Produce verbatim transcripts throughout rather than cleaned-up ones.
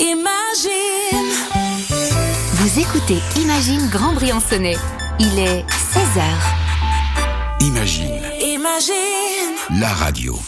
Imagine. Vous écoutez Imagine Grand Briançonnais. Il est seize heures. Imagine. Imagine. La radio.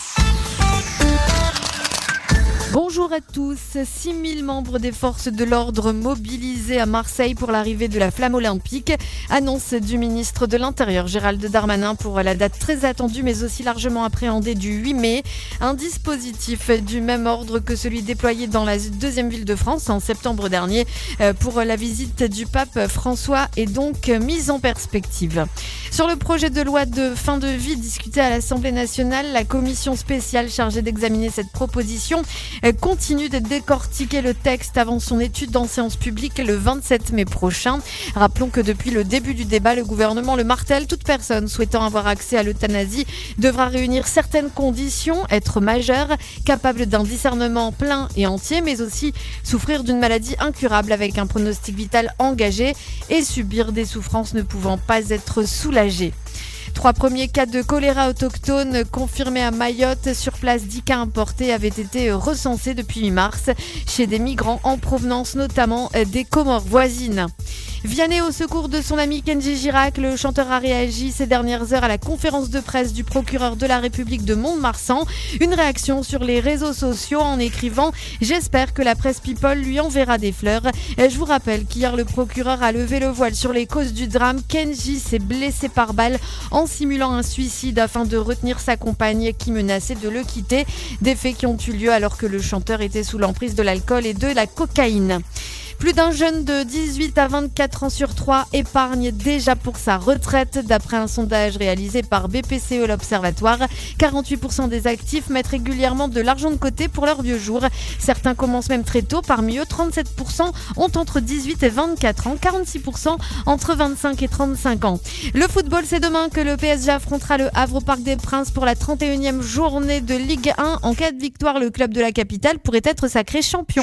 Bonjour à tous. six mille membres des forces de l'ordre mobilisés à Marseille pour l'arrivée de la flamme olympique. Annonce du ministre de l'Intérieur Gérald Darmanin pour la date très attendue mais aussi largement appréhendée du huit mai. Un dispositif du même ordre que celui déployé dans la deuxième ville de France en septembre dernier pour la visite du pape François est donc mis en perspective. Sur le projet de loi de fin de vie discuté à l'Assemblée nationale, la commission spéciale chargée d'examiner cette proposition continue de décortiquer le texte avant son étude en séance publique le vingt-sept mai prochain. Rappelons que depuis le début du débat, le gouvernement le martèle. Toute personne souhaitant avoir accès à l'euthanasie devra réunir certaines conditions, être majeure, capable d'un discernement plein et entier, mais aussi souffrir d'une maladie incurable avec un pronostic vital engagé et subir des souffrances ne pouvant pas être soulagées. Trois premiers cas de choléra autochtone confirmés à Mayotte. Sur place, dix cas importés avaient été recensés depuis mi-mars chez des migrants en provenance notamment des Comores voisines. Vianney au secours de son ami Kenji Girac, le chanteur a réagi ces dernières heures à la conférence de presse du procureur de la République de Mont-de-Marsan. Une réaction sur les réseaux sociaux en écrivant « J'espère que la presse People lui enverra des fleurs ». Je vous rappelle qu'hier le procureur a levé le voile sur les causes du drame. Kenji s'est blessé par balle en simulant un suicide afin de retenir sa compagne qui menaçait de le quitter. Des faits qui ont eu lieu alors que le chanteur était sous l'emprise de l'alcool et de la cocaïne. Plus d'un jeune de dix-huit à vingt-quatre ans sur trois épargne déjà pour sa retraite. D'après un sondage réalisé par B P C E l'Observatoire, quarante-huit pour cent des actifs mettent régulièrement de l'argent de côté pour leurs vieux jours. Certains commencent même très tôt. Parmi eux, trente-sept pour cent ont entre dix-huit et vingt-quatre ans, quarante-six pour cent entre vingt-cinq et trente-cinq ans. Le football, c'est demain que le P S G affrontera le Havre au Parc des Princes pour la trente et unième journée de Ligue un. En cas de victoire, le club de la capitale pourrait être sacré champion.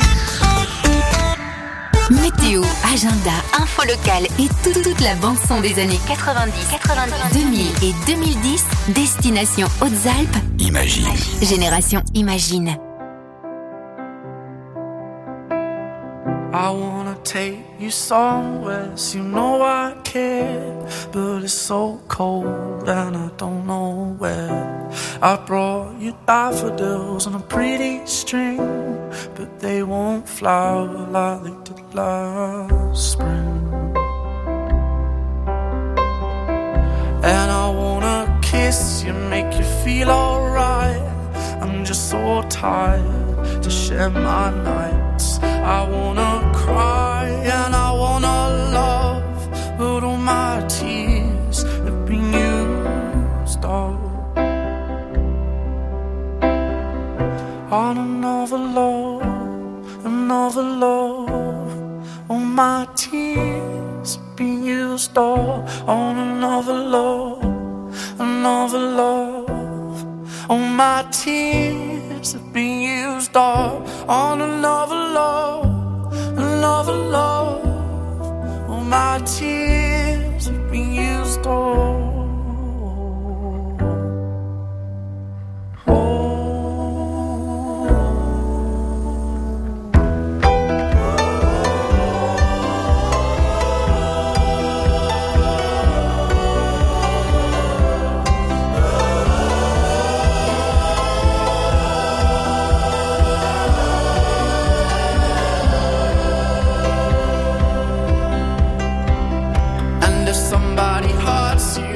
Météo, agenda, info locale et toute, toute la bande-son des années quatre-vingt-dix, quatre-vingt-dix, deux mille et deux mille dix. Destination Hautes-Alpes. Imagine. Génération Imagine. I wanna take you somewhere, you know I care, but it's so cold and I don't know where. I brought you daffodils on a pretty string, but they won't flower like they did last spring. And I wanna kiss you, make you feel alright. I'm just so tired to share my nights. I wanna cry and I wanna love, but all my tears have been used up on another love, another love. All my tears have been used up on another love, another love. All my tears have been used up on another love, another love. All my tears have been used up. Somebody hurts you,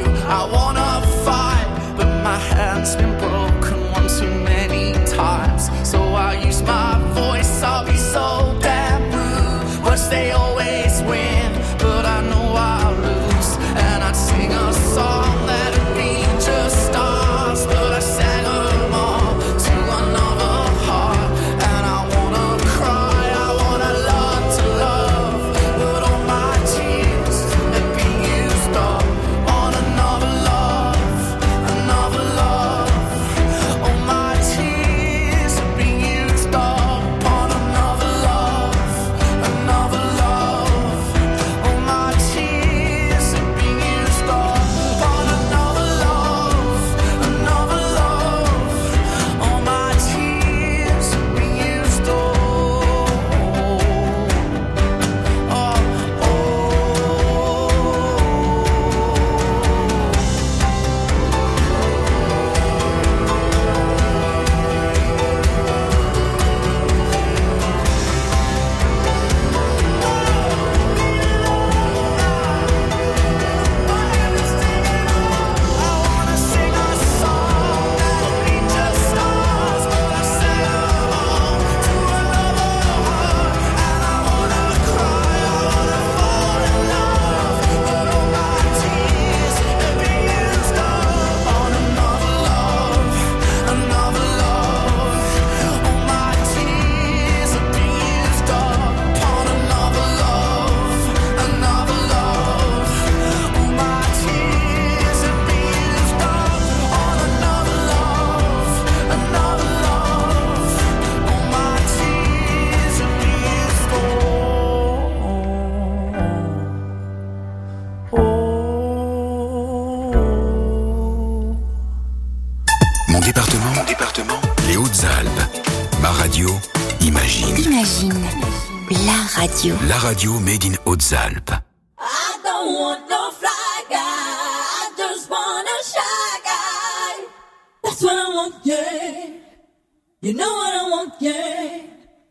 Imagine. Imagine. La radio. La radio made in Hautes-Alpes. I don't want no fly guy. I just want a shy guy. That's what I want, yeah. You know what I want, yeah.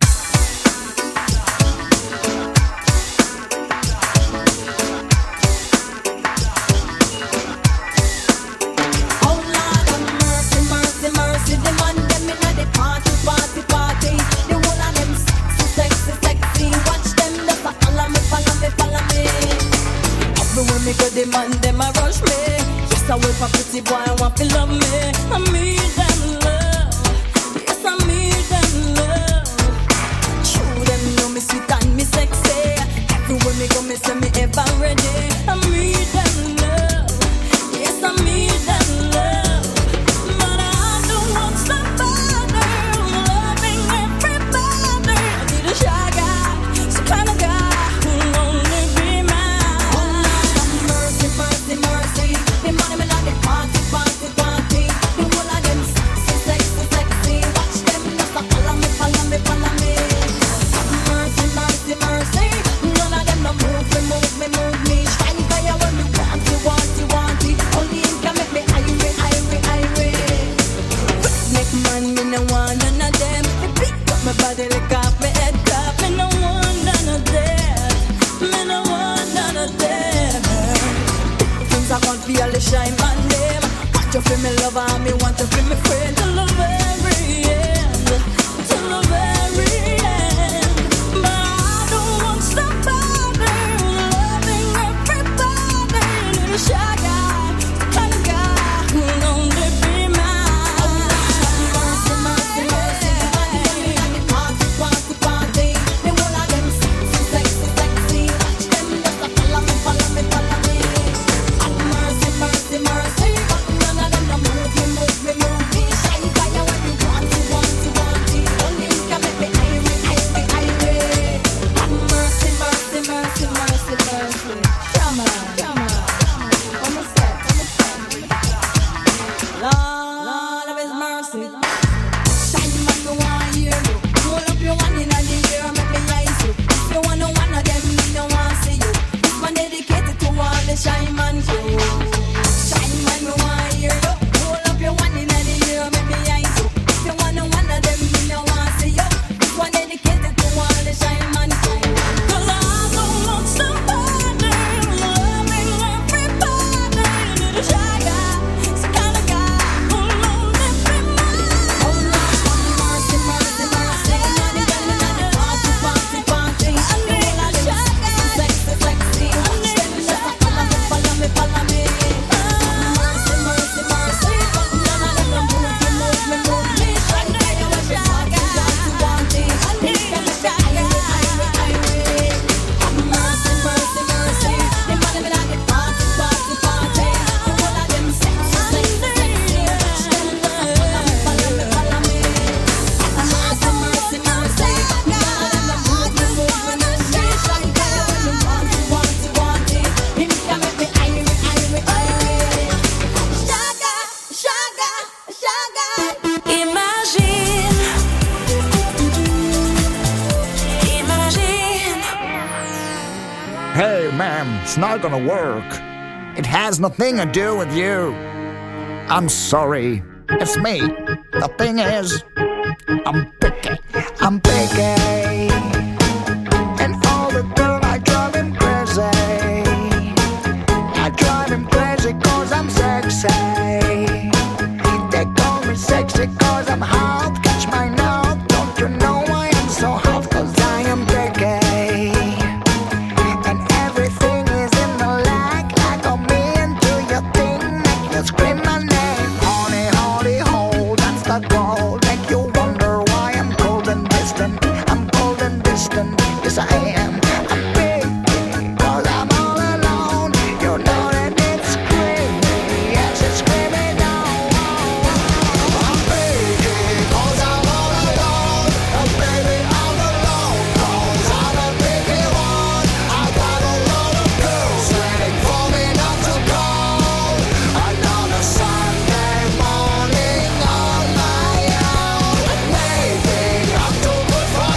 Me go the man, them a rush me. Yes, I wait for pretty boy, I want to love me. I need them love. Yes, I need them love. True, them know me sweet and me sexy. Everywhere me go, me say me ever ready. I need them love. Yes, I need them love. But I don't want somebody loving everybody. I need a shy guy, some kind of guy who only be mine. Mercy, mercy, the money me like the party, party, party. The whole of them so sexy, sexy. Watch them just a follow me, follow me, follow me. Mercy, mercy, mercy. None of them no move me, move me, move me. Shine fire when me want it, want it, want it. Only him can make me irie, irie, irie. Make man, me no want none of them. Me pick up my body, lick off my head top. Me no want none of them. Me no want none of them. I want to be all the shine man name. Want you feel me lover and me want you feel me friend. Till the very end, till the very end. But I don't want somebody loving everybody. Need a shy guy, the kind of guy who only be mine. Mercy, mercy, mercy. The party, party, party. The whole of them sexy, sexy, sexy. Watch them just a follow me, follow me, follow me. Mercy, mercy, but none of them no move me, move me, move me. Shine fire when you want it, want it, want it. Only you can make me irie, irie, irie. Mercy, mercy, mercy, mercy, mercy. Come on, come on. Come on, step, come on, step. Lord of His mercy. Shine man, me want hear you. Roll up your one in the air, make me eyes you. If you want no one of them, me no want see you. This one dedicated to all the shine man crew. Shine man, me want hear you. Roll up your one in the air, make me eyes you. If you want no one of them, me no want see you. This one dedicated to all the shine man crew. 'Cause I don't want somebody loving everybody. Need a shy guy, some kind of guy who only be mine. Oh Lord, mercy, mercy, mercy. Money got me like a party, party, party. I need a shy guy, sexy, sexy. Watch them just a follow me, follow me, follow me. Mercy, mercy, mercy. But none of them no move me, move me, move me. Shine fire when me want it, want it, want it. They can make me irie, irie, irie. Mercy, mercy, mercy. They money me like a party, party, party. The whole of them sexy, sexy, sexy. Watch them just a follow me, follow me, follow me. Mercy, mercy, mercy. None of them no move me, move me, move me. Shine fire when me want it, want it, want it. Him can make me irie, irie, irie. Shaga, shaga, shaga. Imagine. Imagine. Hey, ma'am, it's not gonna work. It has nothing to do with you. I'm sorry. It's me. The thing is, I'm picky. I'm picky. And all the girls I drive him crazy. I drive him crazy 'cause I'm sexy. They call me sexy 'cause I'm hot. Catch my nose. Don't you know I am so hot? 'Cause I am picky. And everything is in the lag. I come into your thing, make you scream my name. Honey, honey, hold, that's the goal. Make you wonder why I'm cold and distant. I'm cold and distant, yes I am. I'm big, 'cause I'm all alone. You know that it's screaming, yes it's screaming out. I'm big, 'cause I'm all alone. And baby I'm alone, 'cause I'm a biggie one. I got a lot of girls waiting for me not to go. Another Sunday morning on my own. Maybe I'm too good for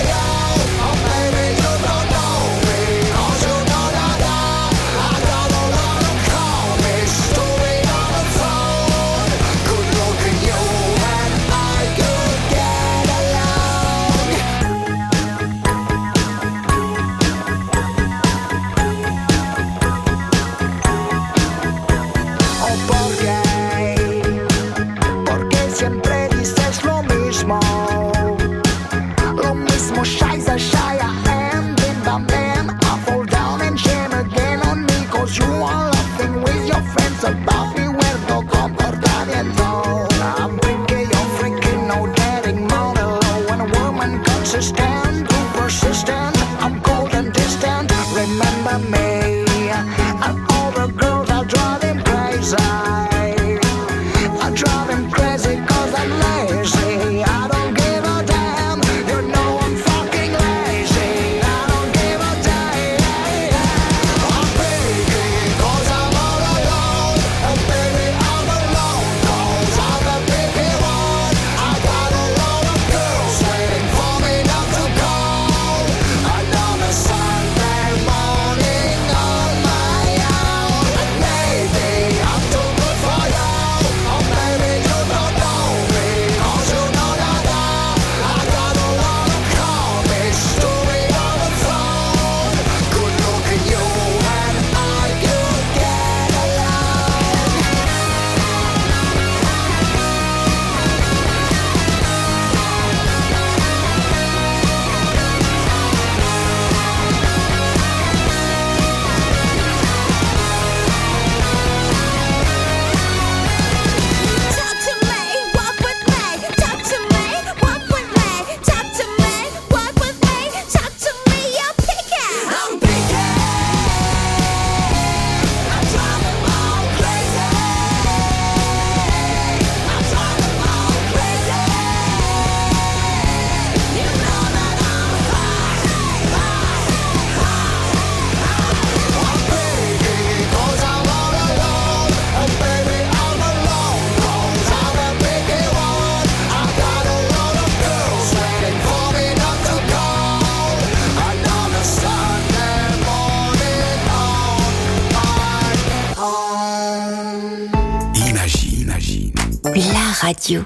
la radio.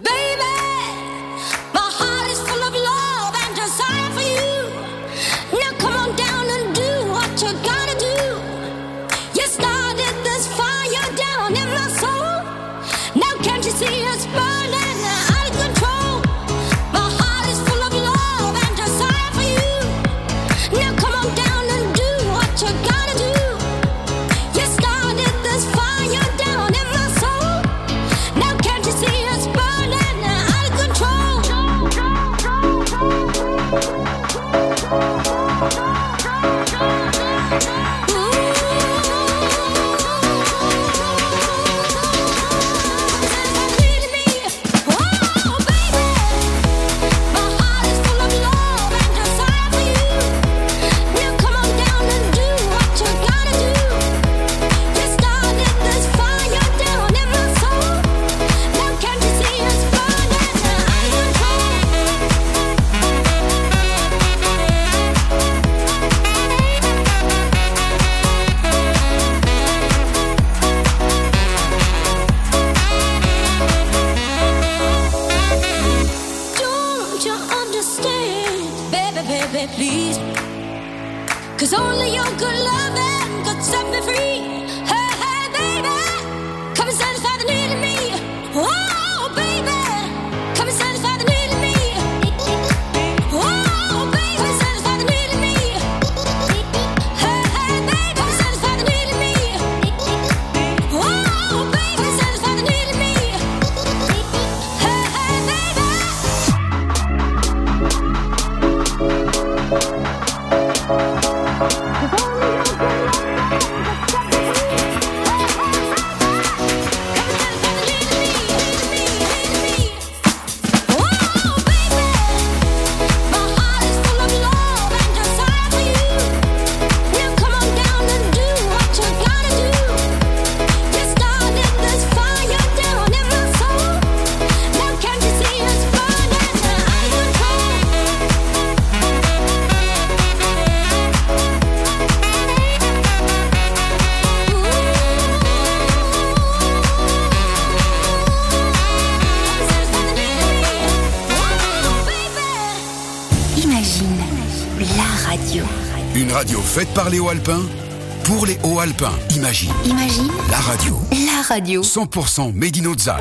Radio faite par les Hauts-Alpins, pour les Hauts-Alpins. Imagine. Imagine. La radio. La radio. cent pour cent Made in Haute-Alpes.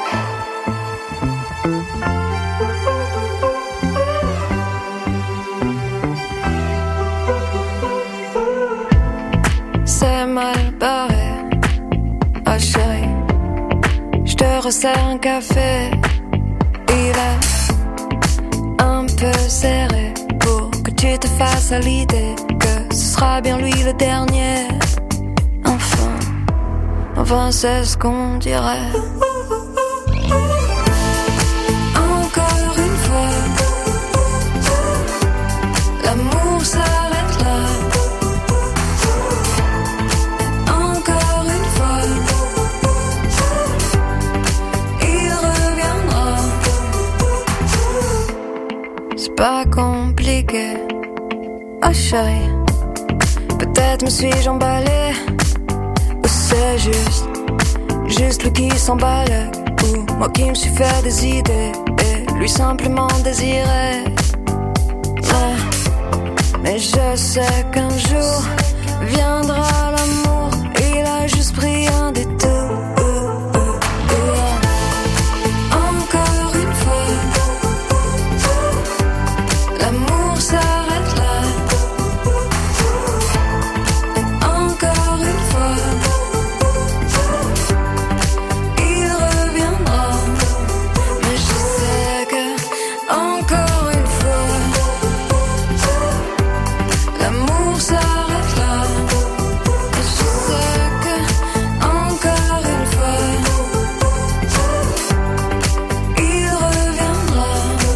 C'est mal barré. Ah chérie, je te resserre un café. Il est un peu serré pour que tu te fasses à l'idée que ce sera bien lui le dernier. Enfin, enfin c'est ce qu'on dirait. Encore une fois, l'amour s'arrête là. Encore une fois, il reviendra. C'est pas compliqué. Oh chérie, peut-être me suis-je emballée, ou c'est juste, juste lui qui s'emballe, ou moi qui me suis fait des idées, et lui simplement désiré. Ouais. Mais je sais qu'un jour viendra l'amour, il a juste pris un détour. Encore une fois, l'amour s'arrête là. Encore une fois, il reviendra. Mais je sais que, encore une fois, l'amour s'arrête là. Et je sais que, encore une fois, il reviendra.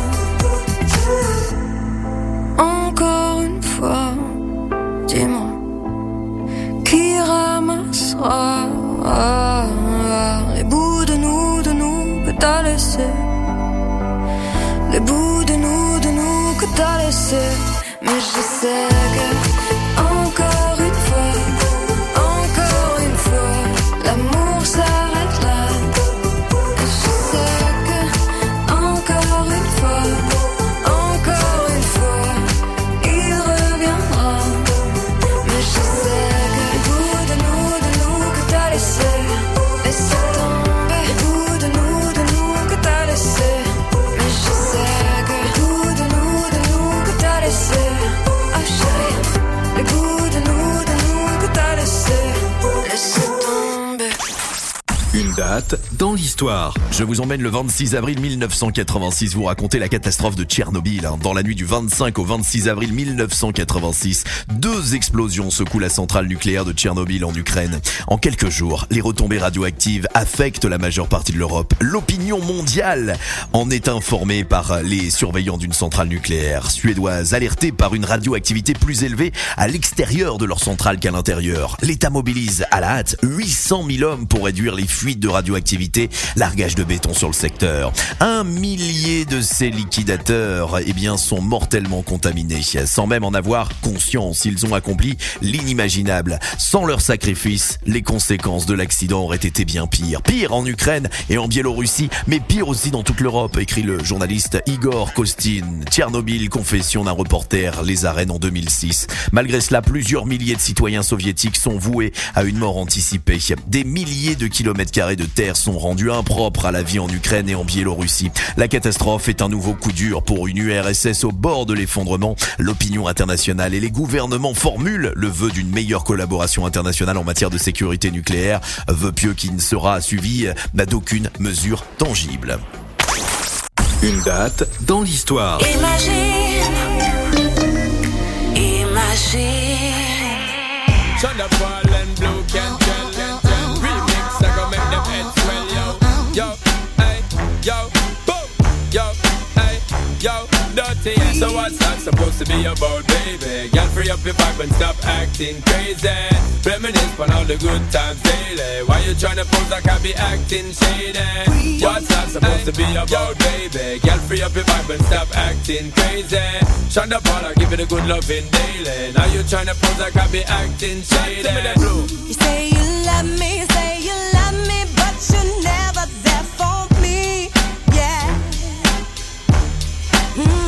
Encore une fois, dis-moi, qui ramassera les bouts de nous, de nous que t'as laissé, les bouts de nous, de nous que t'as laissé. Mais je sais que, encore une fois, encore une fois, l'amour s'arrête là. Et je sais date dans l'histoire. Je vous emmène le vingt-six avril mille neuf cent quatre-vingt-six, vous racontez la catastrophe de Tchernobyl. Hein. Dans la nuit du vingt-cinq au vingt-six avril mille neuf cent quatre-vingt-six, deux explosions secouent la centrale nucléaire de Tchernobyl en Ukraine. En quelques jours, les retombées radioactives affectent la majeure partie de l'Europe. L'opinion mondiale en est informée par les surveillants d'une centrale nucléaire suédoise, alertés par une radioactivité plus élevée à l'extérieur de leur centrale qu'à l'intérieur. L'État mobilise à la hâte huit cent mille hommes pour réduire les fuites de radioactivité, largage de béton sur le secteur. Un millier de ces liquidateurs eh bien, sont mortellement contaminés. Sans même en avoir conscience, ils ont accompli l'inimaginable. Sans leur sacrifice, les conséquences de l'accident auraient été bien pires. Pire en Ukraine et en Biélorussie, mais pire aussi dans toute l'Europe, écrit le journaliste Igor Kostin. Tchernobyl, confession d'un reporter, les arènes en deux mille six. Malgré cela, plusieurs milliers de citoyens soviétiques sont voués à une mort anticipée. Des milliers de kilomètres carrés de terre sont rendus impropres à la vie en Ukraine et en Biélorussie. La catastrophe est un nouveau coup dur pour une U R S S au bord de l'effondrement. L'opinion internationale et les gouvernements formulent le vœu d'une meilleure collaboration internationale en matière de sécurité nucléaire. Vœu pieux qui ne sera suivi d'aucune mesure tangible. Une date dans l'histoire. Imagine, imagine. So what's that supposed to be about, baby? Girl, free up your vibe and stop acting crazy. Reminisce on all the good times daily. Why you tryna pose like I be acting shady? What's that supposed to be about, baby? Girl, free up your vibe and stop acting crazy. Shonda Paula, give it a good loving daily. Now you tryna pose like I be acting shady. You say you love me, say you love me, but you're never there for me. Yeah. Mm.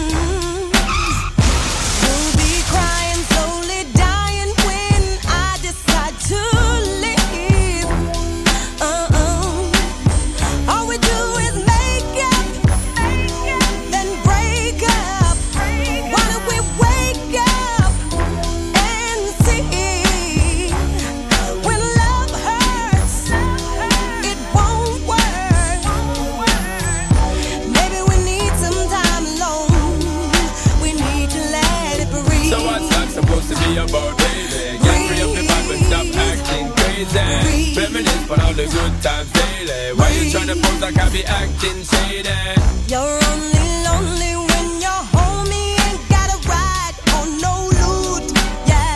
About baby, get free up the vibe and stop acting crazy. Reminisce on all the good times daily. Why you tryna pose like I be acting shady? You're only lonely when you're home. You ain't got a ride on no loot. Yeah.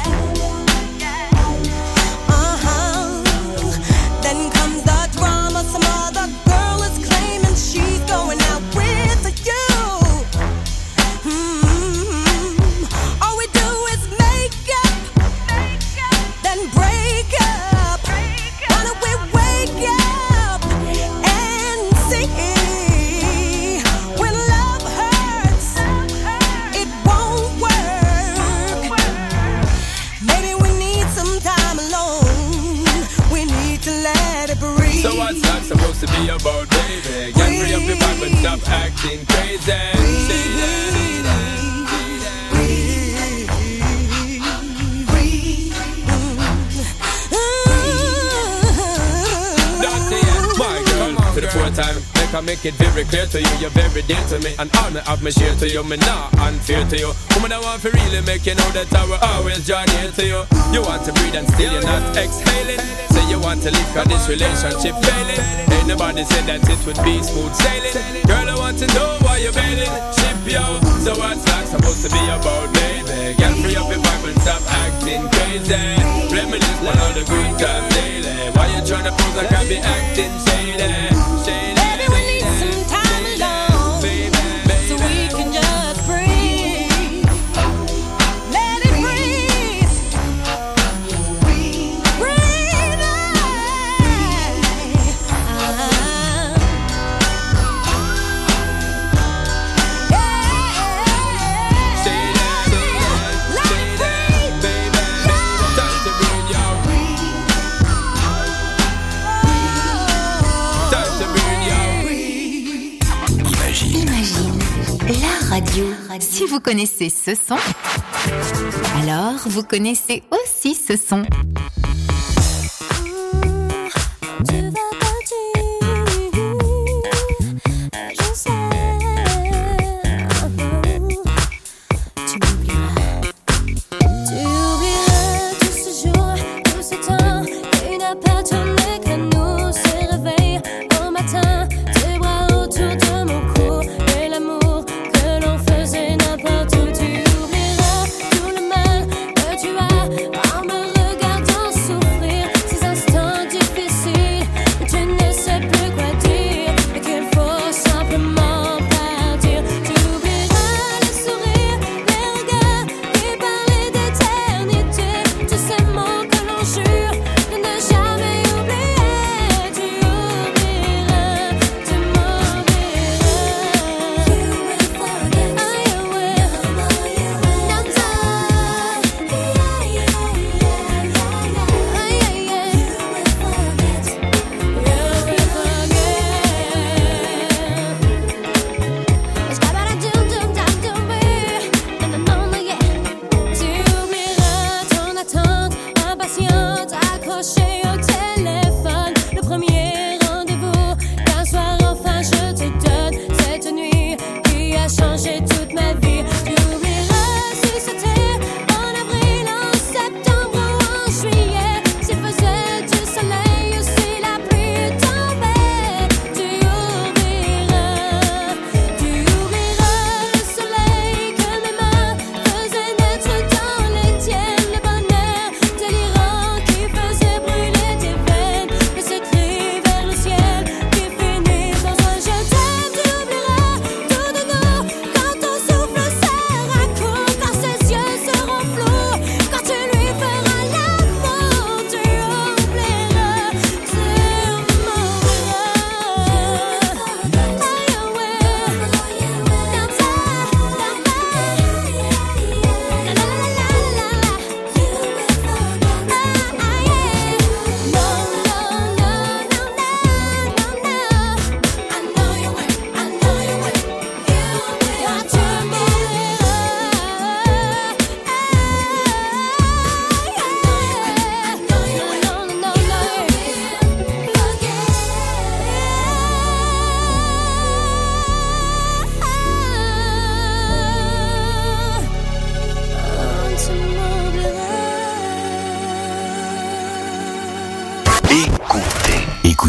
Uh-huh. Then comes the drama. Some other girl is claiming she's going out with you. So what's that supposed to be about, baby? Get free up your vibe and stop acting crazy. Say that, say that, to the fourth time, make I make it very clear to you. You're very dear to me, and honor of me share to you. Me not unfair to you. Woman, I want to really make you know that I will always join here to you. You want to breathe and still you're not exhaling. Say you want to leave cause this relationship failing. Ain't nobody said that it would be smooth sailing. Girl, I want to know why you're bailing. Ship yo, so what's that supposed to be about, baby? Get free up your vibe and stop acting crazy. Reminisce on all the good times daily. Why you tryna pose like I be acting shady? Baby, we need some time alone, so we can just breathe. Let it breathe. Breathe Radio. Si vous connaissez ce son, alors vous connaissez aussi ce son.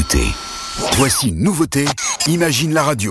nouveauté. Voici une nouveauté, Imagine la radio.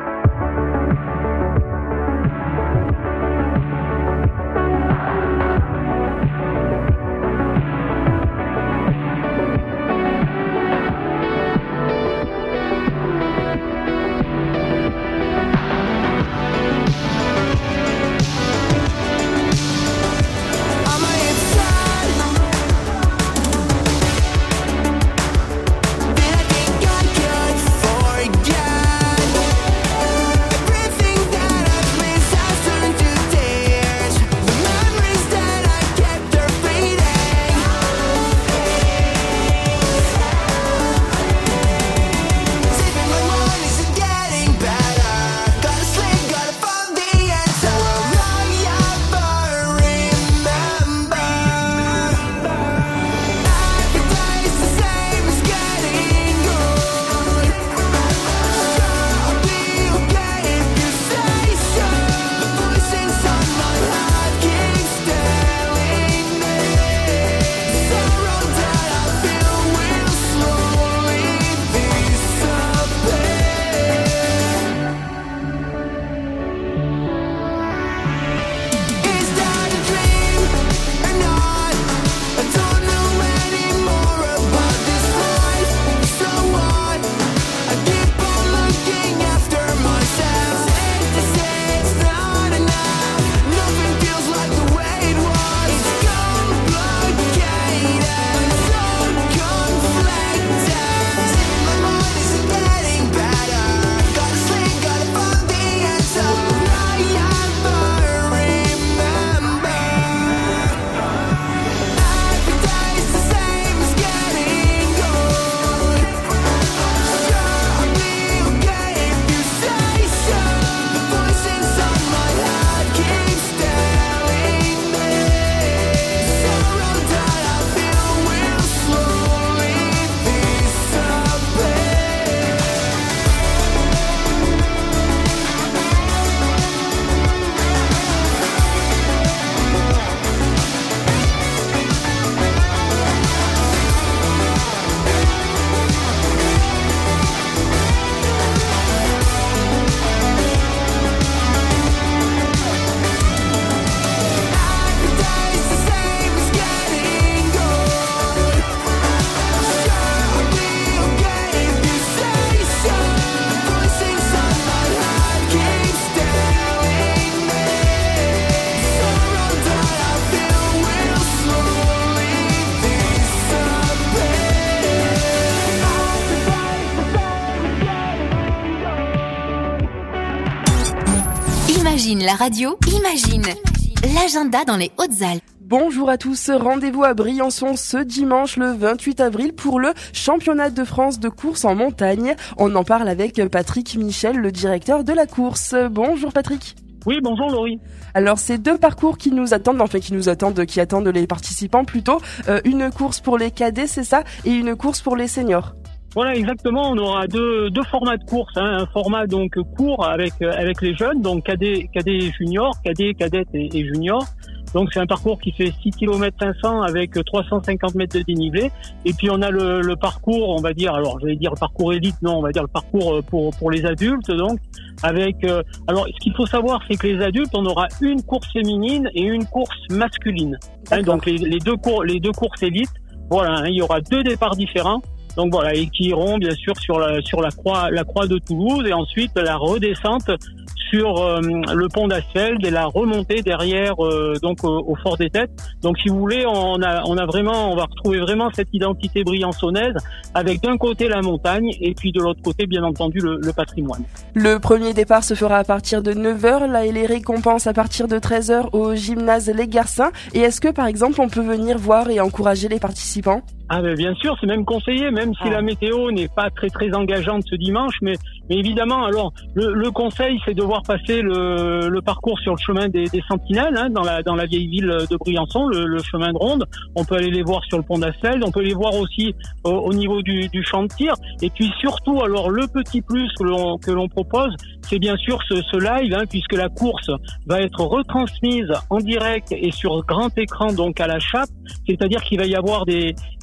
Imagine la radio, imagine l'agenda dans les Hautes-Alpes. Bonjour à tous, rendez-vous à Briançon ce dimanche le vingt-huit avril pour le championnat de France de course en montagne. On en parle avec Patrick Michel, le directeur de la course. Bonjour Patrick. Oui, bonjour Laurie. Alors c'est deux parcours qui nous attendent, enfin qui nous attendent, qui attendent les participants plutôt. Euh, une course pour les cadets, c'est ça, et une course pour les seniors. Voilà, exactement. On aura deux deux formats de course, hein. Un format donc court avec avec les jeunes, donc cadet, cadet et junior, cadet, cadette et, et junior. Donc c'est un parcours qui fait six kilomètres cinq cents avec trois cent cinquante mètres de dénivelé. Et puis on a le, le parcours, on va dire, alors j'allais dire le parcours élite, non, on va dire le parcours pour pour les adultes, donc avec. Euh, alors ce qu'il faut savoir, c'est que les adultes, on aura une course féminine et une course masculine. Hein, donc les, les deux cours, les deux courses élites. Voilà, hein, il y aura deux départs différents. Donc voilà, et qui iront bien sûr sur la sur la croix la croix de Toulouse et ensuite la redescente sur euh, le pont d'Asfeld et la remontée derrière euh, donc au, au Fort des Têtes. Donc si vous voulez, on a on a vraiment on va retrouver vraiment cette identité briançonnaise avec d'un côté la montagne et puis de l'autre côté bien entendu le, le patrimoine. Le premier départ se fera à partir de neuf heures, là et les récompenses à partir de treize heures au gymnase Les Garcins. Et est-ce que par exemple on peut venir voir et encourager les participants ? Ah ben bien sûr, c'est même conseillé, même si ah. la météo n'est pas très très engageante ce dimanche, mais mais évidemment, alors le, le conseil c'est de voir passer le, le parcours sur le chemin des, des Sentinelles, hein, dans la dans la vieille ville de Briançon, le, le chemin de ronde. On peut aller les voir sur le pont d'Asfeld, on peut les voir aussi au, au niveau du, du champ de tir. Et puis surtout, alors le petit plus que l'on que l'on propose, c'est bien sûr ce, ce live, hein, puisque la course va être retransmise en direct et sur grand écran, donc à la chape, c'est-à-dire qu'il va y avoir des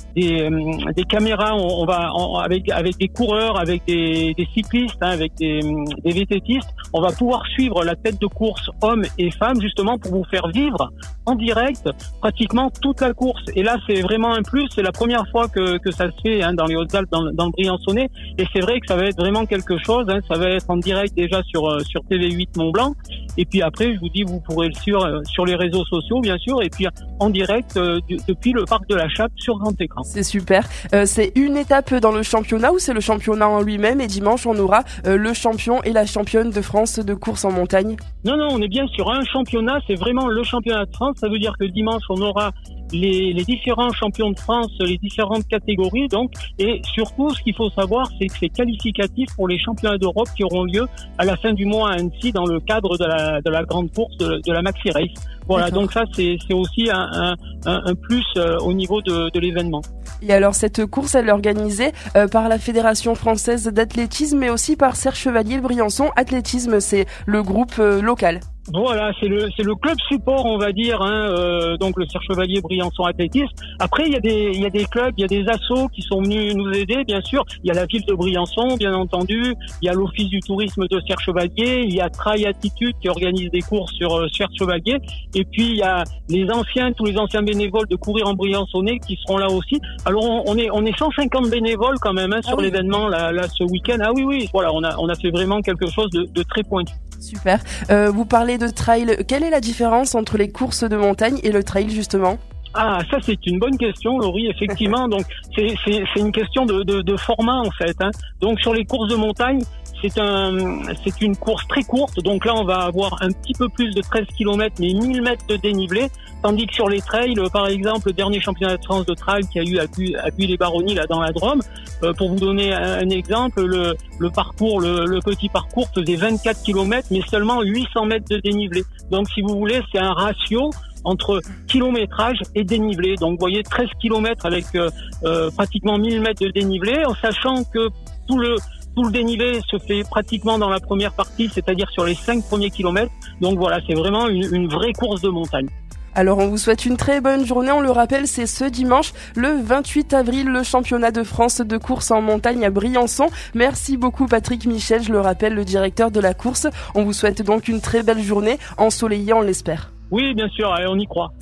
des, euh, des caméras, on, on va on, avec avec des coureurs, avec des, des cyclistes, hein, avec des, des V T Tistes, on va pouvoir suivre la tête de course hommes et femmes justement pour vous faire vivre en direct pratiquement toute la course. Et là, c'est vraiment un plus. C'est la première fois que que ça se fait hein, dans les Hautes-Alpes, dans, dans le Briançonnais. Et c'est vrai que ça va être vraiment quelque chose. Hein, ça va être en direct déjà sur sur T V huit Mont-Blanc. Et puis après, je vous dis, vous pourrez le suivre sur les réseaux sociaux, bien sûr. Et puis en direct euh, du, depuis le parc de la Chape sur grand écran. C'est super. Euh, c'est une étape dans le championnat ou c'est le championnat en lui-même et dimanche on aura euh, le champion et la championne de France de course en montagne? Non, non, on est bien sur un championnat. C'est vraiment le championnat de France. Ça veut dire que dimanche on aura les, les différents champions de France, les différentes catégories. Donc, et surtout, ce qu'il faut savoir, c'est que c'est qualificatif pour les championnats d'Europe qui auront lieu à la fin du mois à Annecy dans le cadre de la, de la grande course de, de la Maxi Race. Voilà, D'accord. Donc ça, c'est, c'est aussi un, un, un plus euh, au niveau de, de l'événement. Et alors, cette course, elle est organisée euh, par la Fédération française d'athlétisme, mais aussi par Serre Chevalier Briançon Athlétisme. C'est le groupe euh, local. Voilà, c'est le c'est le club support, on va dire, hein, euh, donc le Serre Chevalier Briançon Athlétisme. Après, il y a des il y a des clubs, il y a des assos qui sont venus nous aider, bien sûr. Il y a la ville de Briançon, bien entendu. Il y a l'office du tourisme de Serre Chevalier. Il y a Trail Attitude qui organise des courses sur euh, Serre Chevalier. Et puis il y a les anciens, tous les anciens bénévoles de Courir en Briançonnais qui seront là aussi. Alors on, on est on est cent cinquante bénévoles quand même hein, sur ah oui. l'événement là, là ce week-end. Ah oui oui, voilà, on a on a fait vraiment quelque chose de, de très pointu. Super. Euh, vous parlez de trail. Quelle est la différence entre les courses de montagne et le trail justement ? Ah, ça c'est une bonne question, Laurie. Effectivement, donc c'est c'est c'est une question de de, de format en fait. Hein. Donc sur les courses de montagne, c'est un c'est une course très courte. Donc là, on va avoir un petit peu plus de treize kilomètres, mais mille mètres de dénivelé. Tandis que sur les trails, par exemple, le dernier championnat de France de trail qui a eu à Buis, à Buis-les-Baronnies, là dans la Drôme, euh, pour vous donner un, un exemple, le le parcours, le, le petit parcours faisait vingt-quatre kilomètres, mais seulement huit cents mètres de dénivelé. Donc si vous voulez, c'est un ratio entre kilométrage et dénivelé. Donc vous voyez treize kilomètres avec euh, euh, pratiquement mille mètres de dénivelé, en sachant que tout le tout le dénivelé se fait pratiquement dans la première partie, c'est-à-dire sur les cinq premiers kilomètres. Donc voilà, c'est vraiment une, une vraie course de montagne. Alors on vous souhaite une très bonne journée, on le rappelle, c'est ce dimanche, le vingt-huit avril, le championnat de France de course en montagne à Briançon. Merci beaucoup Patrick Michel, je le rappelle, le directeur de la course. On vous souhaite donc une très belle journée, ensoleillée on l'espère. Oui, bien sûr, allez, on y croit.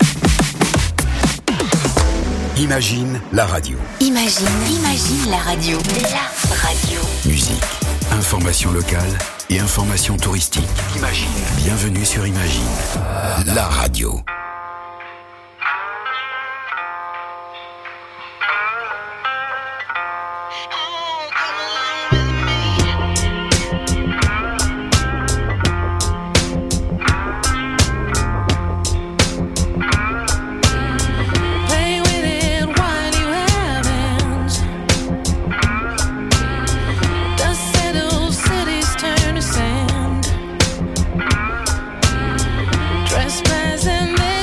Imagine la radio. Imagine, imagine la radio. La radio. Musique, information locale et information touristique. Imagine. Bienvenue sur Imagine, la radio. Trespassing.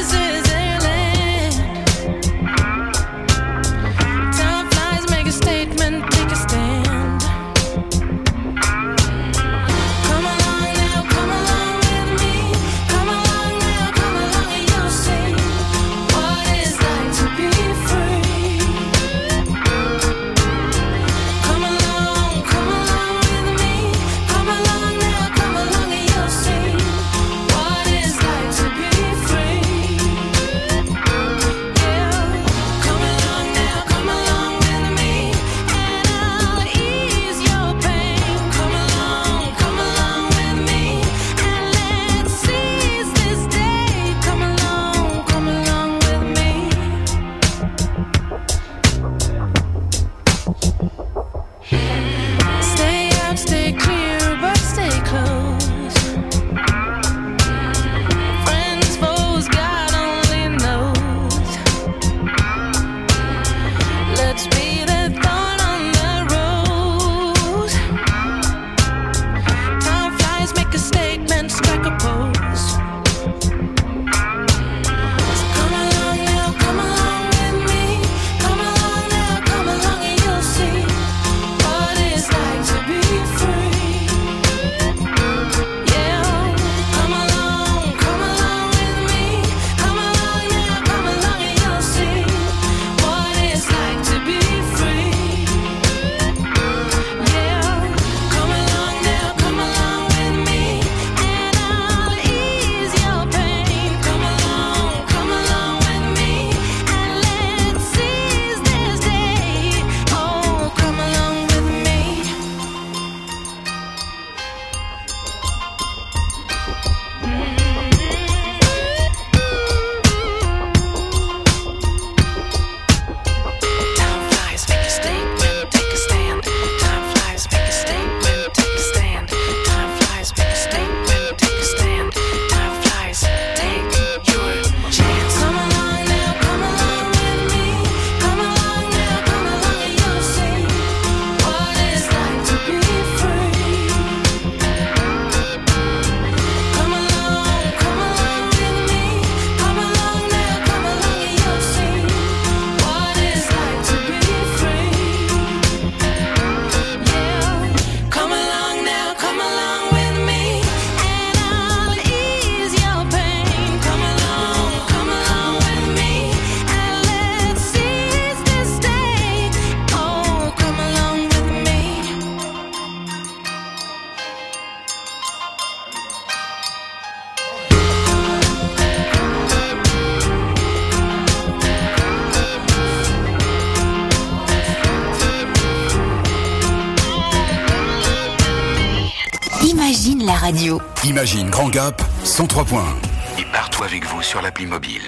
radio. Imagine Grand Gap, cent trois point un. Et partout avec vous sur l'appli mobile.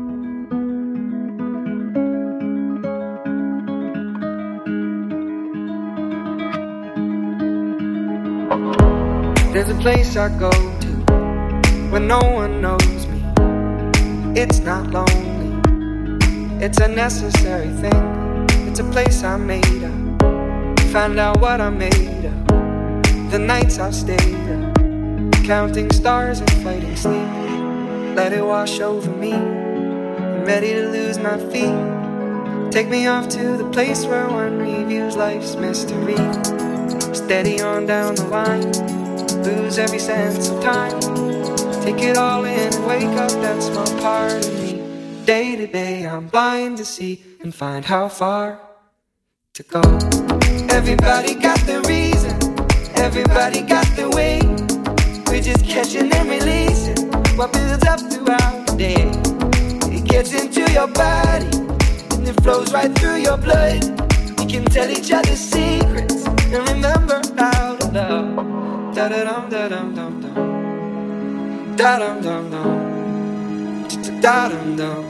There's a place I go to when no one knows me. It's not lonely, it's a necessary thing. It's a place I made up, find out what I made of. The nights I've stayed up, counting stars and fighting sleep. Let it wash over me, I'm ready to lose my feet. Take me off to the place where one reviews life's mystery. Steady on down the line, lose every sense of time. Take it all in and wake up that small part of me. Day to day I'm blind to see and find how far to go. Everybody got the reason, everybody got the way. We're just catching and releasing what builds up throughout the day. It gets into your body and it flows right through your blood. We can tell each other secrets and remember how to love. Da da dum da dum dum dum. Da dum dum dum. Da dum dum.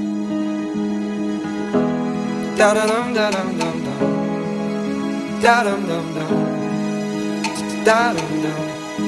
Da da dum da dum dum dum. Da dum dum dum. Da dum dum.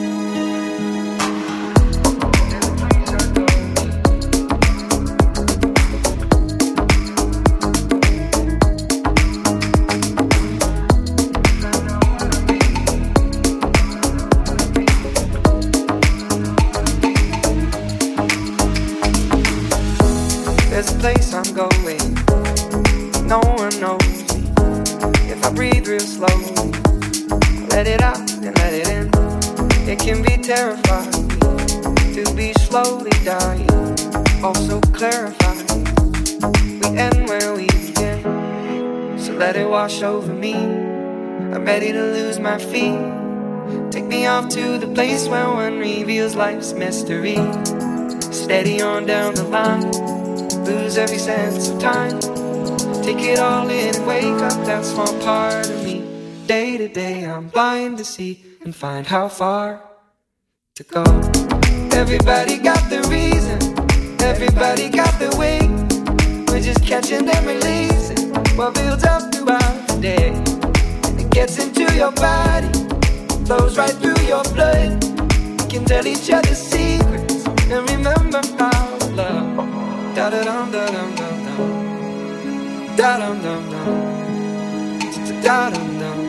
There's a place I'm going, no one knows me. If I breathe real slowly, let it out and let it in. It can be terrifying to be slowly dying, also clarifying. We end where we begin, so let it wash over me. I'm ready to lose my feet. Take me off to the place where one reveals life's mystery. Steady on down the line, lose every sense of time. Take it all in and wake up that small part of me. Day to day I'm blind to see and find how far to go. Everybody got the reason, everybody got the way. We're just catching and releasing what builds up throughout the day. It gets into your body, flows right through your blood. We can tell each other secrets and remember how to love. Da da dum da dum dum dum. Da dum dum dum. Da dum dum.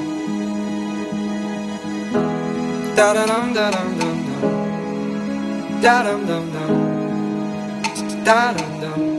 Da da dum da dum dum dum. Da dum dum dum. Da dum dum.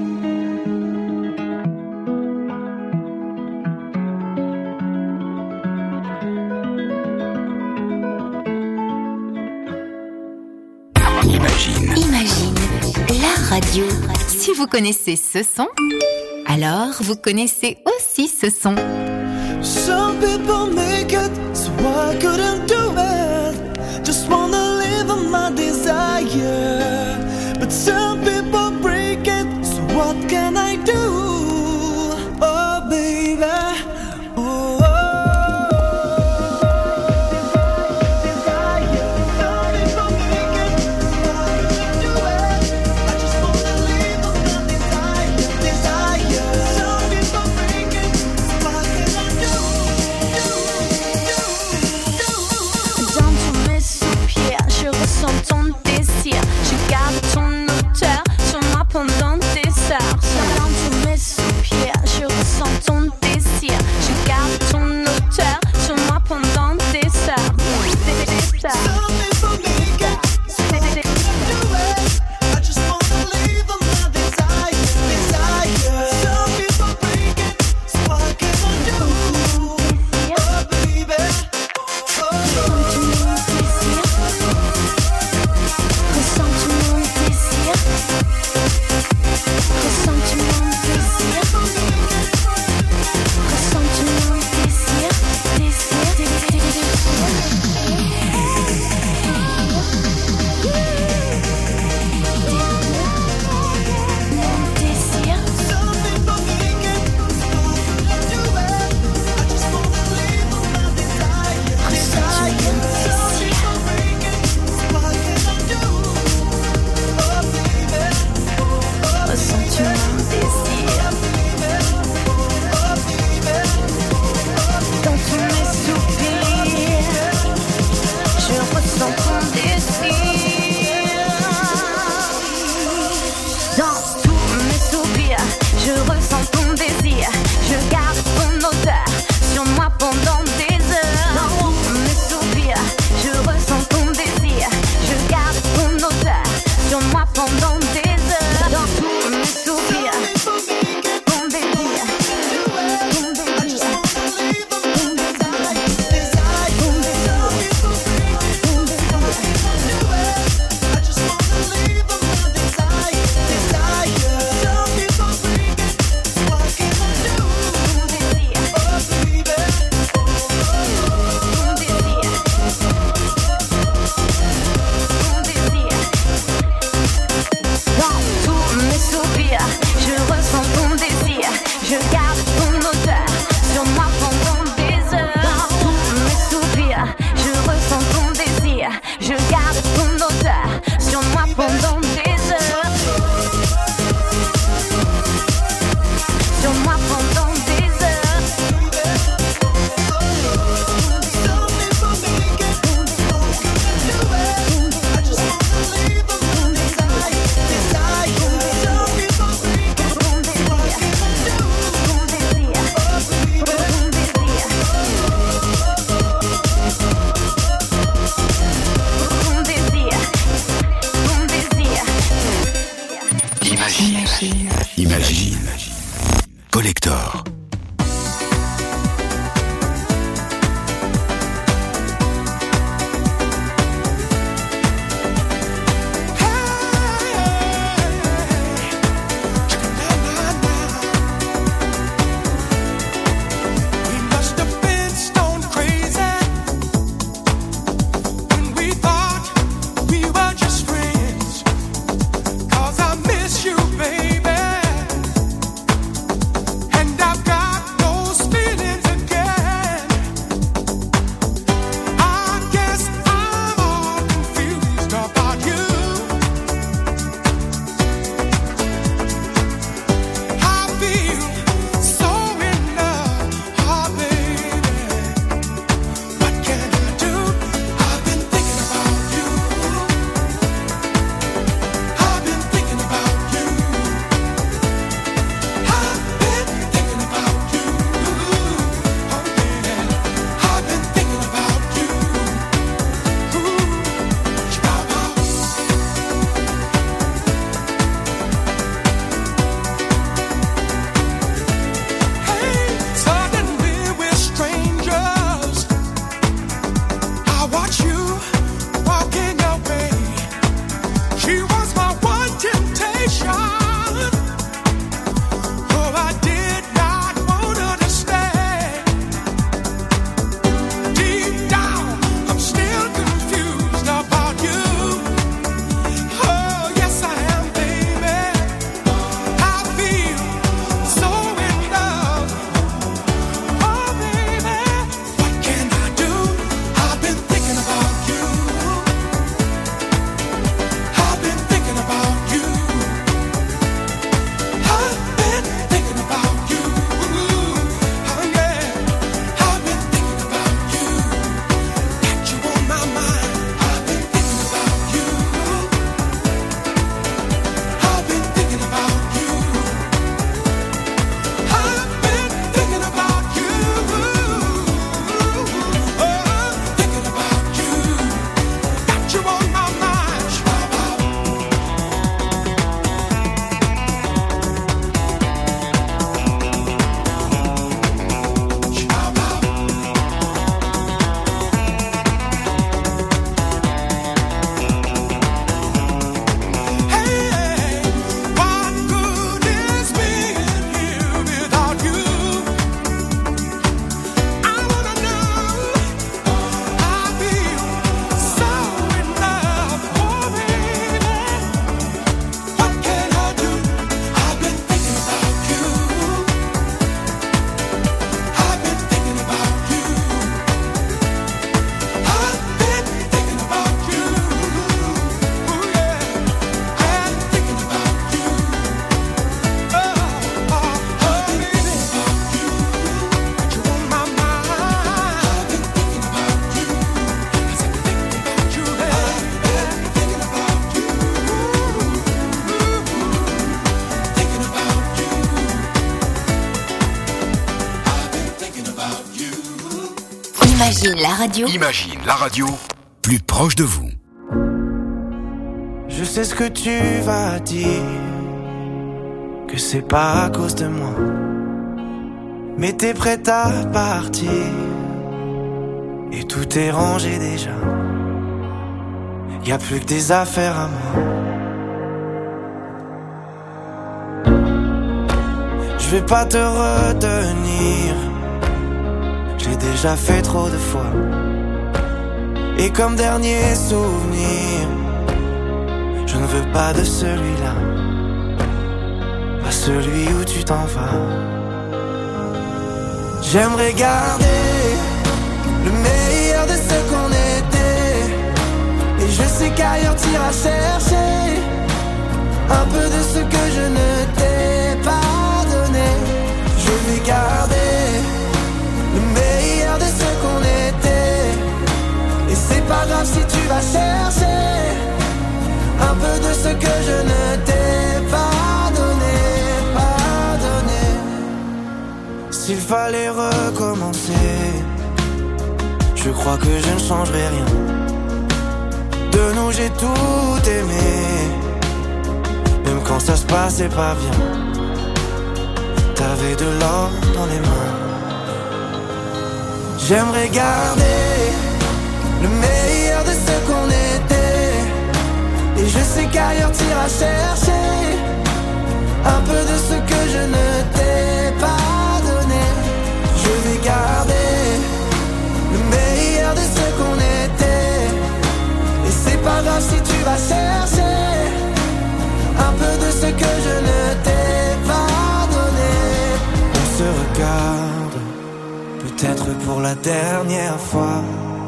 Imagine. Imagine la radio. Si vous connaissez ce son, alors vous connaissez aussi ce son. Some people make it, so I couldn't do it. Just wanna live on my desire. But some people break it, so what can I do? Oh baby, oh. Do Imagine. Collector. Imagine la radio. Imagine la radio plus proche de vous. Je sais ce que tu vas dire, que c'est pas à cause de moi, mais t'es prête à partir et tout est rangé déjà. Y a plus que des affaires à moi. Je vais pas te retenir, j'ai déjà fait trop de fois. Et comme dernier souvenir, je ne veux pas de celui-là, pas celui où tu t'en vas. J'aimerais garder le meilleur de ce qu'on était, et je sais qu'ailleurs t'iras chercher un peu de ce que je ne t'ai pas donné. Je vais garder le meilleur de ce qu'on était, et c'est pas grave si tu vas chercher un peu de ce que je ne t'ai pas donné, pas donné. S'il fallait recommencer, je crois que je ne changerai rien. De nous j'ai tout aimé, même quand ça se passait pas bien. t'avais de l'or dans les mains. J'aimerais garder le meilleur de ce qu'on était. Et je sais qu'ailleurs t'iras chercher un peu de ce que je ne t'ai pas donné. Je vais garder le meilleur de ce qu'on était. Et c'est pas grave si tu vas chercher un peu de ce que je ne t'ai pas donné. On se regarde, peut-être pour la dernière fois.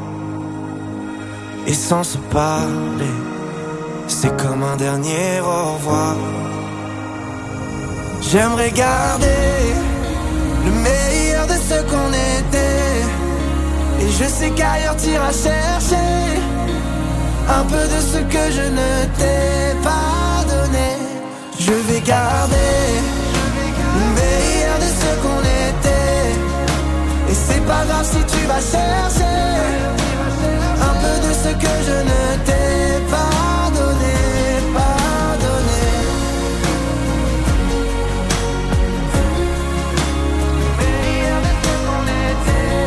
Et sans se parler, c'est comme un dernier au revoir. J'aimerais garder le meilleur de ce qu'on était. Et je sais qu'ailleurs t'iras chercher un peu de ce que je ne t'ai pas donné. Je vais garder le meilleur de ce qu'on était. Et c'est pas grave si tu vas chercher un peu de ce que je ne t'ai pas donné, pas donné. Le meilleur de ce qu'on était.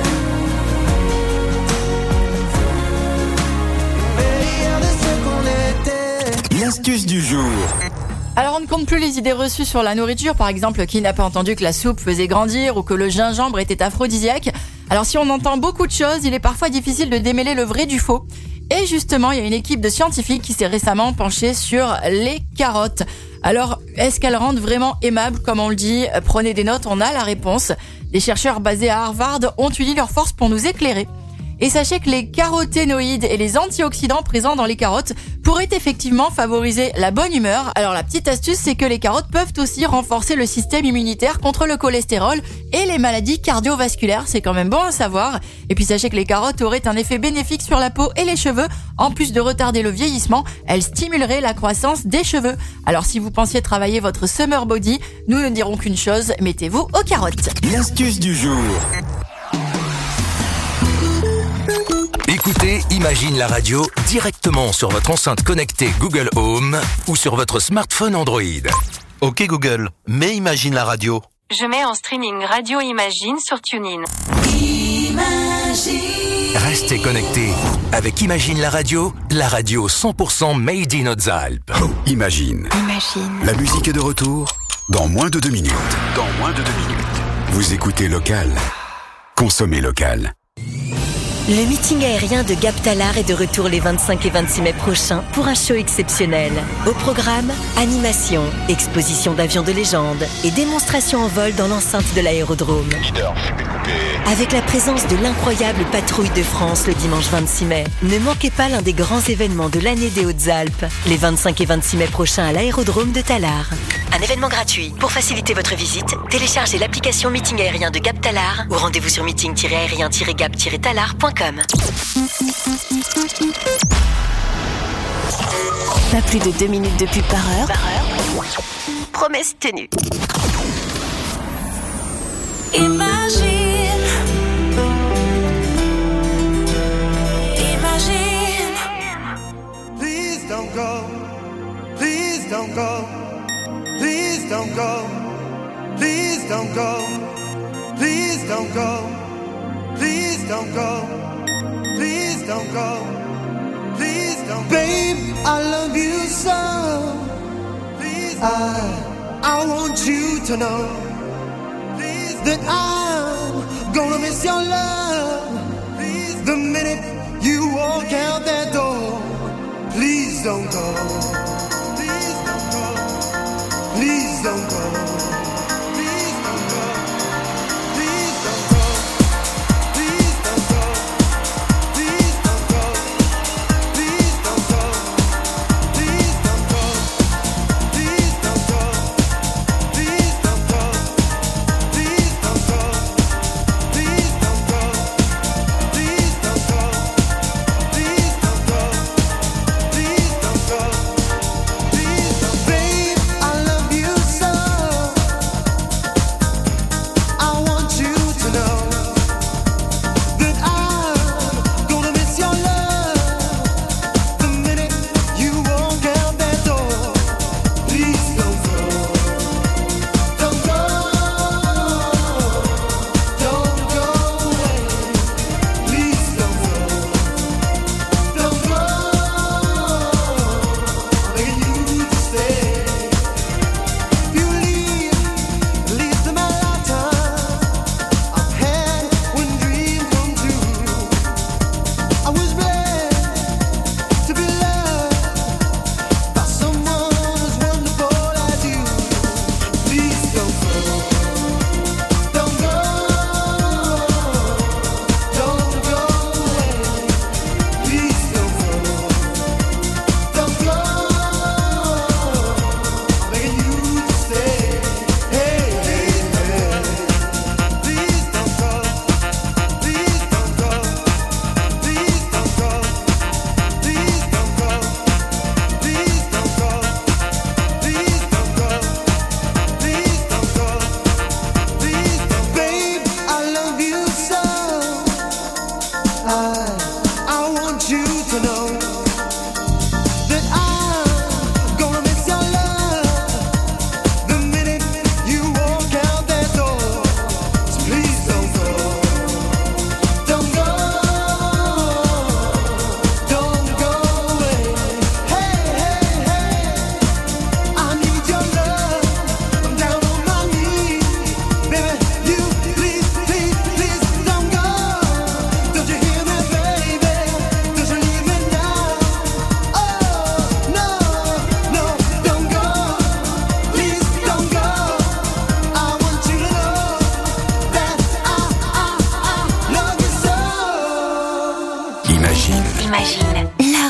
Le meilleur de ce qu'on était. L'astuce du jour. Alors on ne compte plus les idées reçues sur la nourriture, par exemple qui n'a pas entendu que la soupe faisait grandir ou que le gingembre était aphrodisiaque. Alors si on entend beaucoup de choses, il est parfois difficile de démêler le vrai du faux. Et justement, il y a une équipe de scientifiques qui s'est récemment penchée sur les carottes. Alors, est-ce qu'elles rendent vraiment aimables, comme on le dit? Prenez des notes, on a la réponse. Des chercheurs basés à Harvard ont uni leurs forces pour nous éclairer. Et sachez que les caroténoïdes et les antioxydants présents dans les carottes pourraient effectivement favoriser la bonne humeur. Alors la petite astuce, c'est que les carottes peuvent aussi renforcer le système immunitaire contre le cholestérol et les maladies cardiovasculaires. C'est quand même bon à savoir. Et puis sachez que les carottes auraient un effet bénéfique sur la peau et les cheveux. En plus de retarder le vieillissement, elles stimuleraient la croissance des cheveux. Alors si vous pensiez travailler votre summer body, nous ne dirons qu'une chose, mettez-vous aux carottes. L'astuce du jour. Écoutez Imagine la radio directement sur votre enceinte connectée Google Home ou sur votre smartphone Android. Ok Google, mets Imagine la radio. Je mets en streaming Radio Imagine sur TuneIn. Imagine. Restez connectés avec Imagine la radio, la radio cent pour cent made in Hautes-Alpes. Oh, Imagine. Imagine. La musique est de retour dans moins de deux minutes. Dans moins de deux minutes. Vous écoutez Local. Consommez local. Le meeting aérien de Gap Talar est de retour les vingt-cinq et vingt-six mai prochains pour un show exceptionnel. Au programme, animation, exposition d'avions de légende et démonstration en vol dans l'enceinte de l'aérodrome. Avec la présence de l'incroyable patrouille de France le dimanche vingt-six mai. Ne manquez pas l'un des grands événements de l'année des Hautes-Alpes, les vingt-cinq et vingt-six mai prochains à l'aérodrome de Talar. Un événement gratuit. Pour faciliter votre visite, téléchargez l'application Meeting aérien de Gap Talar ou rendez-vous sur meeting aérien gap talar point com. Pas plus de deux minutes de pub par heure. Par heure. Promesse tenue. Imagine, imagine. Please don't go, please don't go, please don't go, please don't go, please don't go, please don't go, please don't go, please don't go. Babe, I love you so. Please, I, I want you to know that I'm gonna miss your love. Please, the minute you walk out that door. Please don't go. Please don't go. Please don't go. Please don't go. Please don't go. Please don't go. Please don't go. Please don't go. Please don't go. Please don't go. Please don't go. Please don't go. Please don't go. Please don't go. Please don't go. Please don't go.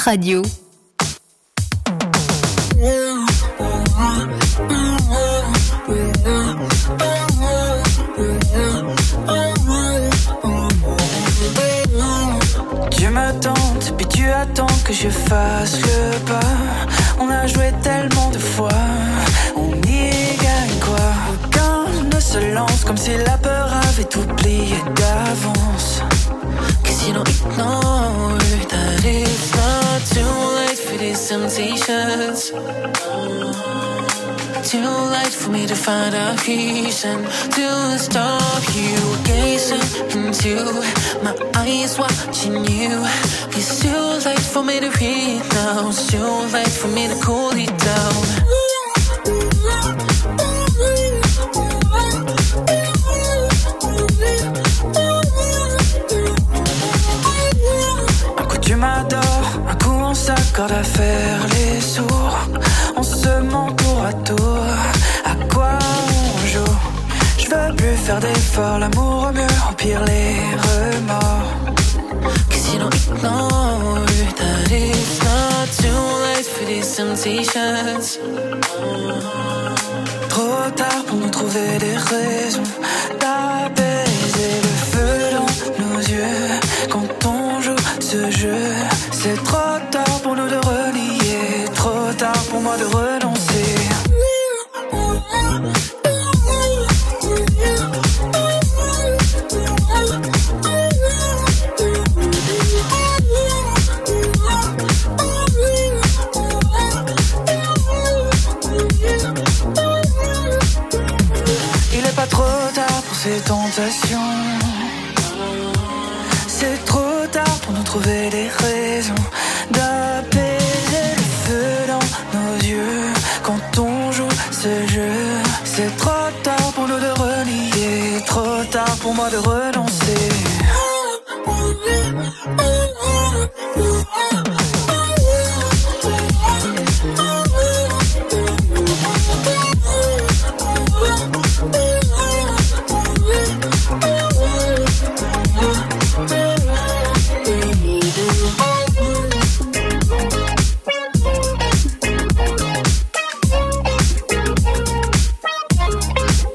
Radio. Tu m'attends, puis tu attends que je fasse le pas. On a joué tellement de fois, on y gagne quoi? Aucun ne se lance comme si la peur avait oublié d'avance. Cause you don't ignore that it's not too late for these temptations. Too late for me to find a reason to stop you gazing into my eyes, watching you. It's too late for me to read now. It's too late for me to cool it down. Un coup tu m'adores, un coup on s'accorde à faire les sourds. On se ment tour à tour, à quoi on joue? Je veux plus faire d'efforts, l'amour au mieux, au pire les remords. Cause you don't ignore that it's not too late for these temptations. Trop tard pour nous trouver des raisons d'apaiser le feu dans nos yeux. Quand on joue ce jeu, c'est trop tard pour nous de relier, trop tard pour moi de renoncer. Il est pas trop tard pour ces tentations. C'est trop tard pour nous trouver des raisons d'apaiser le feu dans nos yeux. Quand on joue ce jeu, c'est trop tard pour nous de relier, trop tard pour moi de renoncer.